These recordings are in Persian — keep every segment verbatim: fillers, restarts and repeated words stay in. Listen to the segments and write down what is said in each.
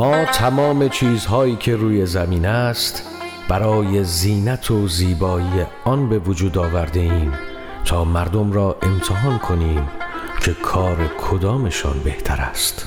ما تمام چیزهایی که روی زمین است برای زینت و زیبایی آن به وجود آورده ایم تا مردم را امتحان کنیم که کار کدامشان بهتر است.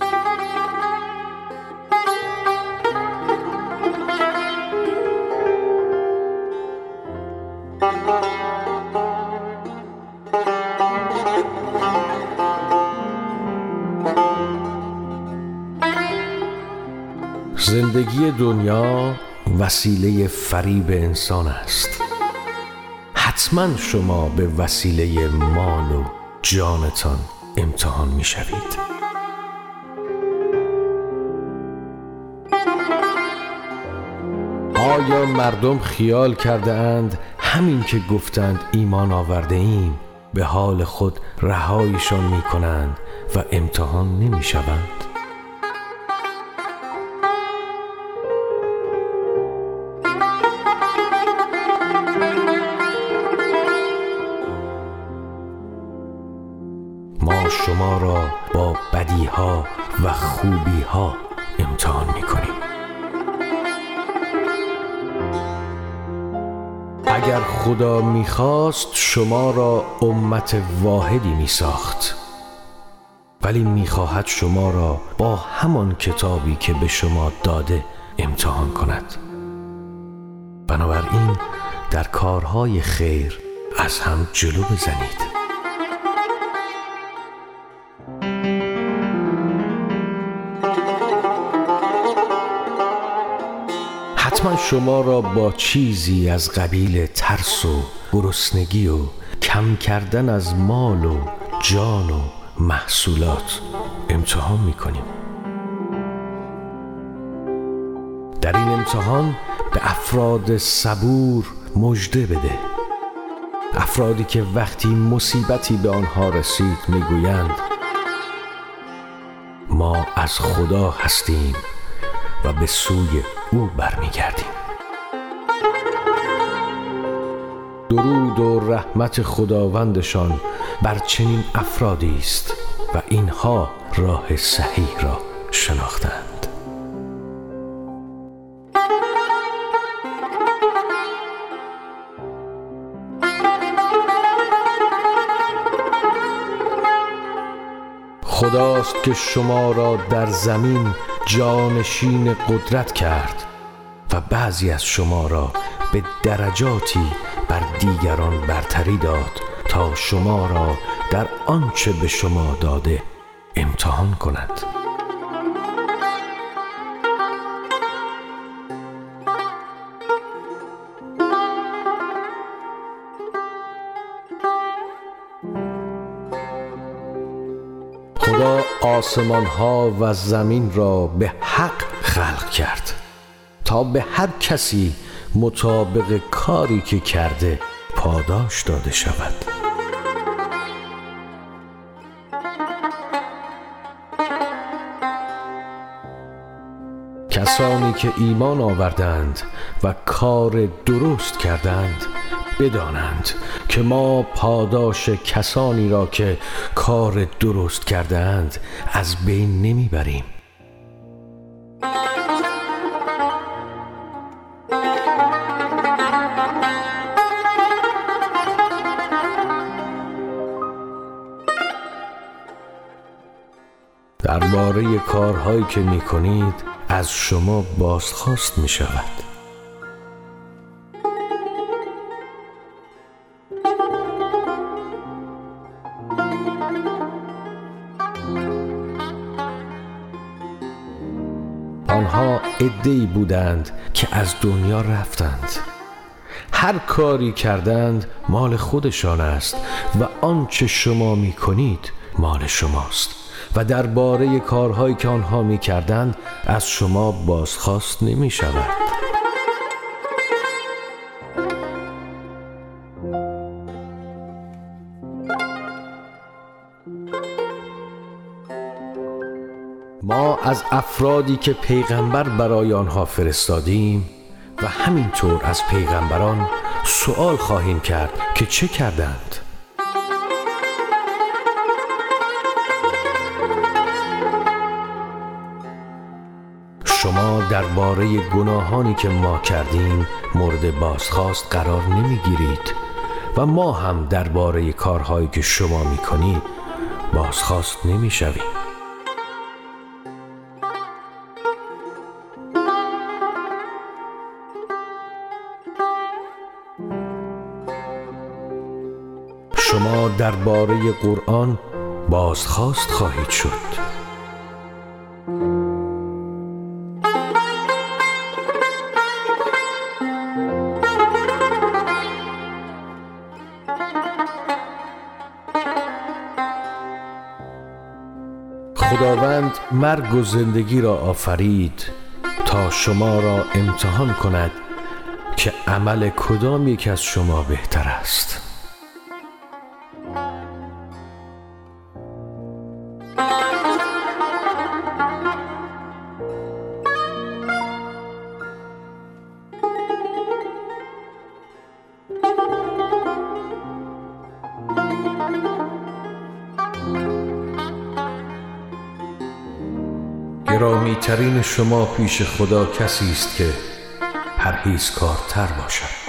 زندگی دنیا وسیله فریب انسان است. حتما شما به وسیله مال و جانتان امتحان می شوید. آیا مردم خیال کرده اند همین که گفتند ایمان آورده ایم به حال خود رهایشان می کنند و امتحان نمی شوند؟ ما شما را با بدیها و خوبیها امتحان می‌کنیم. اگر خدا می‌خواست شما را امت واحدی می‌ساخت، ولی می‌خواهد شما را با همان کتابی که به شما داده امتحان کند. بنابراین در کارهای خیر از هم جلو بزنید. حتما شما را با چیزی از قبیل ترس و گرسنگی و کم کردن از مال و جان و محصولات امتحان می‌کنیم. در این امتحان به افراد صبور مژده بده. افرادی که وقتی مصیبتی به آنها رسید میگویند ما از خدا هستیم و به سوی او برمیگردیم. درود و رحمت خداوندشان بر چنین افرادی است و اینها راه صحیح را شناختند. خداست که شما را در زمین جانشین قدرت کرد و بعضی از شما را به درجاتی بر دیگران برتری داد تا شما را در آنچه به شما داده امتحان کند. خدا آسمان ها و زمین را به حق خلق کرد تا به هر کسی مطابق کاری که کرده پاداش داده شود. کسانی که ایمان آوردند و کار درست کردند بدانند که ما پاداش کسانی را که کار درست کردند از بین نمیبریم. درباره کارهایی که میکنید از شما بازخواست میشود. آنها عده‌ای بودند که از دنیا رفتند. هر کاری کردند مال خودشان است و آنچه شما میکنید مال شماست و درباره کارهایی که آنها میکردند از شما بازخواست نمیشود. ما از افرادی که پیغمبر برای آنها فرستادیم و همینطور از پیغمبران سؤال خواهیم کرد که چه کردند. شما درباره گناهانی که ما کردیم مورد بازخواست قرار نمیگیرید و ما هم درباره کارهایی که شما میکنید بازخواست نمیشویم. شما درباره قرآن بازخواست خواهید شد. خداوند مرگ و زندگی را آفرید تا شما را امتحان کند که عمل کدام یک از شما بهتر است. گرامی ترین شما پیش خدا کسی است که پرهیزکارتر باشد.